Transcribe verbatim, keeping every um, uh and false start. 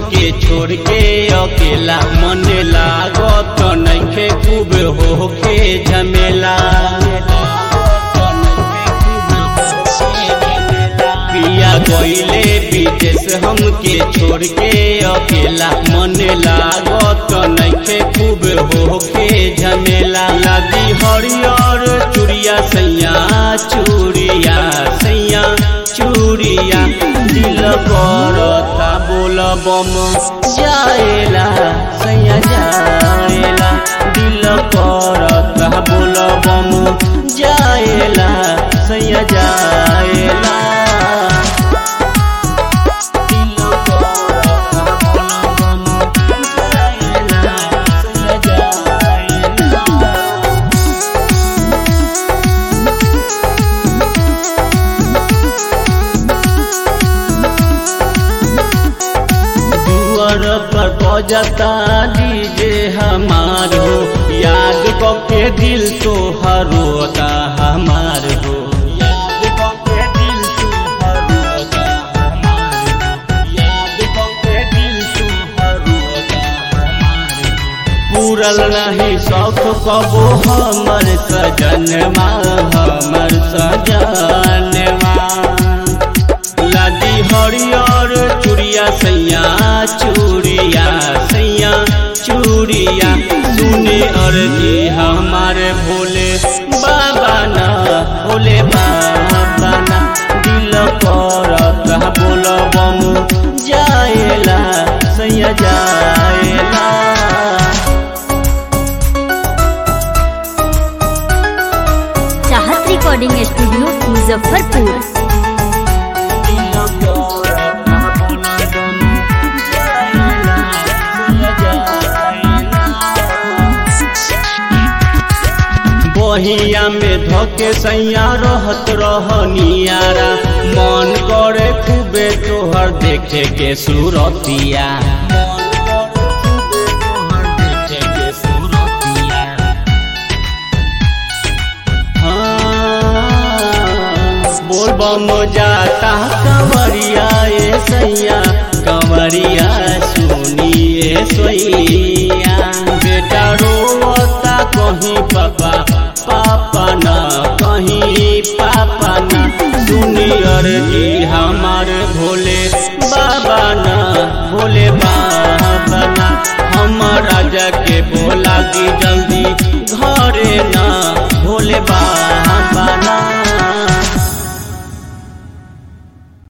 हमके छोड़ के अकेला, मन लागत नइखे खूब होके झमेला। पिया गइले विदेश हमके छोड़ के अकेला, मन लागत नइखे खूब होके झमेला। लादी हरियर चूड़िया सैया चूड़िया सैया चूड़िया, दिल करता बोल बम जाएला सैया जाएला, दिल करता बोल बम जाएला सैया जाएला। पर बजता डीजे हमार हो, याद के दिल तो हरोता हमार हो, याद के दिल तो हरोता हमार हो, याद के दिल तो हरोता हमार हो। पूरल नहीं शौक कबो हमर सजनवा हमर सजनवा। लादी हरियर चूड़िया सैया चूड़िया सैया चूड़िया, सुने अर्जी हमारे भोले बाबा ना भोले बाबा ना, दिल करता बोल बम जाएला सैया जाएला। चाहत रिकॉर्डिंग स्टूडियो मुजफ्फरपुर। बहिया में धोके सैया रहत रहनियारा, मन करे खूबे तोहर देखे के सूरतिया, बोल बम जाता कंवरिया ए सैया कंवरिया सुनिए सोइया। बेटा रोता कहीं पापा पापा ना कहीं पापा ना, सुनी अर्जी हमार भोले बाबा ना भोले बाबा ना, हम राजा के बोला की